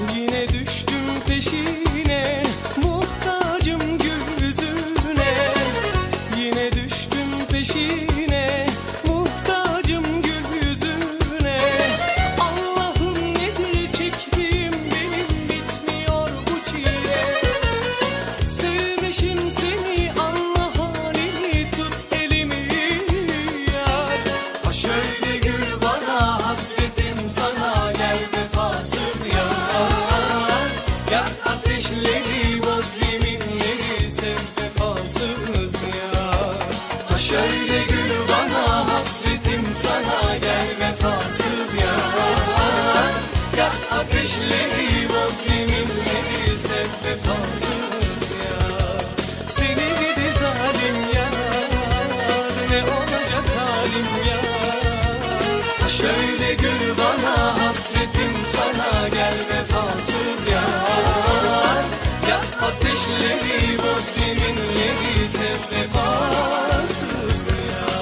Yine düştüm peşine, muhtacım gül yüzüne. Yine düştüm peşine, muhtacım gül yüzüne. Allah'ım nedir çektiğim, benim bitmiyor bu çile. Sevmişim seni, anla halimi, tut elimi yar. Ha şöyle gül bana, hasretim sana, gel vefasız yar. Yak ateşleri, boz yeminleri, sev vefasız yar. Ha şöyle gül bana, hasretim sana, gel vefasız yar. Yak ateşleri, boz yeminleri, sev vefasız yar. Seni gidi zalim yar, ne olacak halim yar. Ha şöyle gül bana, hasretim sana, gel vefasız yar. Yak ateşleri, boz yeminleri, sev vefasız yar.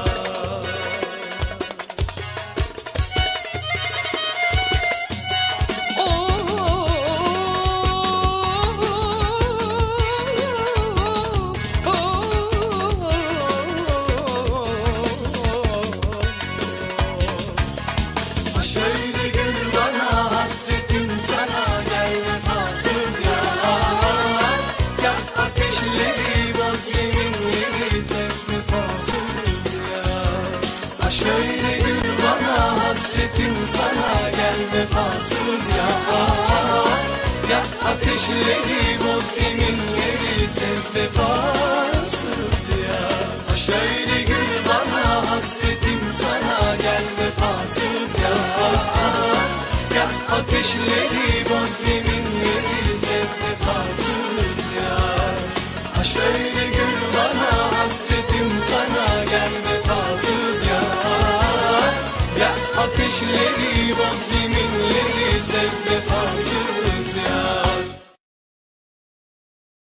Şöyle gül bana, hasretim sana, gel vefasız yar. Yak ateşleri, boz yeminleri, sev vefasız yar. Ha şöyle gül bana, hasretim sana, gel vefasız yar. Yak ateşleri, boz yeminleri, sev vefasız yar. Ha şöyle gül bana, hasretim sana, gel vefasız yar. Yak ateşleri, boz yeminleri, sev vefasız yar. Ha şöyle gül bana, hasretim sana, gel vefasız yar. Yak ateşleri, boz yeminleri, sev vefasız yar.